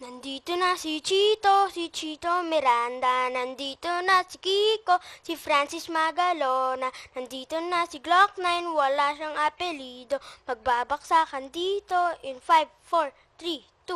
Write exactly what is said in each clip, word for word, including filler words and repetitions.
Nandito na si Chito, si Chito Miranda. Nandito na si Kiko, si Francis Magalona. Nandito na si Glock nine, wala siyang apelido. Magbabaksakan dito in five, four, three, two.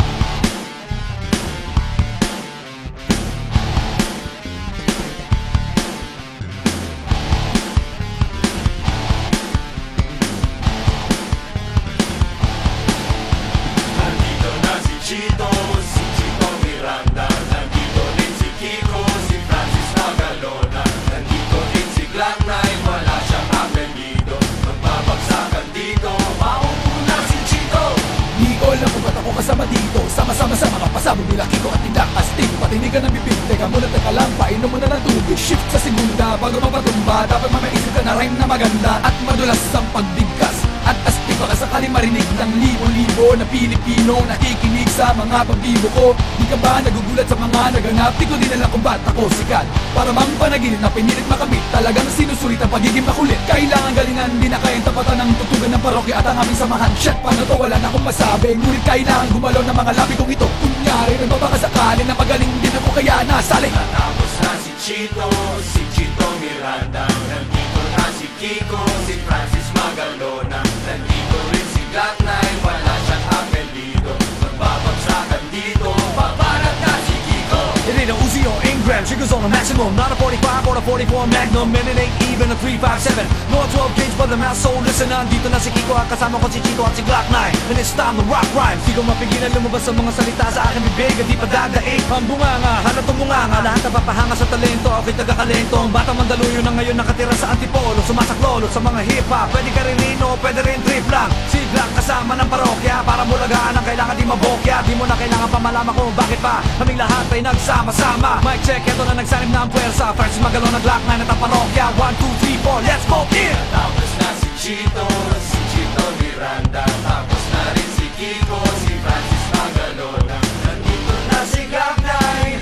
Nandito na si Chito, si Chito Miranda. Nandito rin si Kiko, si Francis Magalona. Nandito din si Glock nine, wala siyang apelido. Magbabagsakan dito, maupo na si Chito. Di ko alam kung ba't ako kasama dito. Sama-sama sa mga pasabog nila Kiko at Tindak Astig. Patinig ka ng bibig, teka muna, teka lang, painom mo na ng tubig. Shift sa segunda bago mapatumba. Dapat mamaisip ka na rhyme na maganda at madulas ang pagbigkas. At astig baka sakali marinig ng libo-libo na Pilipino nakikinig sa mga pagbibo ko. Di ka ba nagugulat sa mga naganap? Di ko din alam kung ba't ako sikat. Para mang panaginip na pinilit makamit. Talagang sinusulit ang pagiging makulit. Kailangan galingan, di na kayang tapatan ng tutugan ng parokya at ang aming samahan. Shit, paano to? Wala na akong masabi. Ngunit kailangan gumalaw ng mga labi kong ito. Kunyari, nagbabakasakali na magaling din ako kaya nasali. Natapos na si Chito, si Chito Miranda. Nandito na si Kiko, si Francis Magalona. Nandito rin si Glock nine, wala siyang apelido. Magbabagsakan dito, babarat na si Kiko. It ain't a Uzi or Ingram, triggers on a maximum. Not a forty-five or a forty-four Magnum, and it ain't even a three five seven. No twelve gauge but the mouth, so listen. Nandito na si Kiko at kasama ko si Chito at si Glock nine. And it's time to rock rhyme. Di ko mapigilan lumabas ang mga salita sa aking bibig at di pa dadaig. Ang bunganga, halatong bunganga. Lahat napapahanga sa talento, ako'y taga-kalento. Ang batang mandaluyo na ngayon nakatira sa antipolo. Sumasaklolo sa mga hip-hop. Pwede ka rin rino, pwede rin trip lang. Si Glock kasama ng parokya. Para mulagaan ang kailangan di mabokya. Di mo na kailangan pa malaman kung bakit pa kaming lahat ay nagsama-sama. Mic check, eto na nagsanib na ang puwersa. Francis Magalona, Glock nine at ang parokya. One, two, three, four, let's go in! Tapos na si Chito, si Chito Miranda. Tapos na rin si Kiko, si Francis Magalona. Nandito na si Glock nine,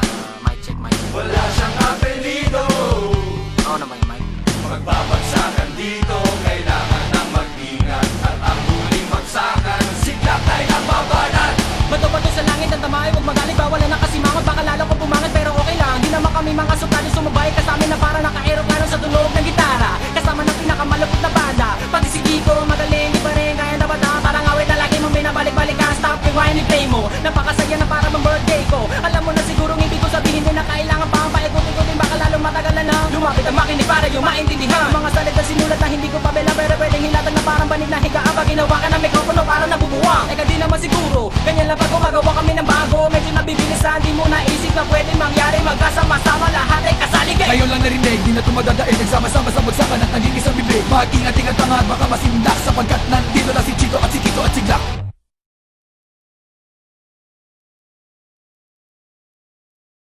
Mic check, mic check. wala siyang apelido. Oo naman yung mic. Magbabagsakan dito, kailangan ng mag-ingat. At ang huling bagsakan, si Glock nine ang babanat. Bato-bato sa langit ang tamay, huwag magalit, bawal na nakasimangot. Baka lalo ko pumangat pero okay lang. Di naman kami mga sukali sumabay kasama na para naka-aeroplano sa tunog ng gitara. Kasama ng pinakamalupit na banda. Pati si Kiko, magaling, di pa rin kaya na bata. Parang awit na lagi mong binabalik-balik ka. Stop, rewind, play mo. Napakasaya na para bang birthday ko. Alam mo na sigurong ibig ko sabihin din na kailangan pa ang paikot-ikutin. Baka lalong matagal na lang lumapit ang makinig para yung maintindihan. Mga salita sinulat na hindi ko pabela pero pwedeng hilatan na parang banig na higaan. Pag ginawa ka ng mikropono parang nabubuwang. Eka di naman siguro, ganyan lang pag gumagawa kami ng bago. Medyo nabibilisan, di mo naisip na pwede mangyari. Magkasama-sama lahat ay kasaligay. Ngayon lang narinig, di na tumadadaig. Nagsama-sama sa bagsakan at naging isang bibig. Mag-ingat-ingat tangat, baka masindak sapagkat nan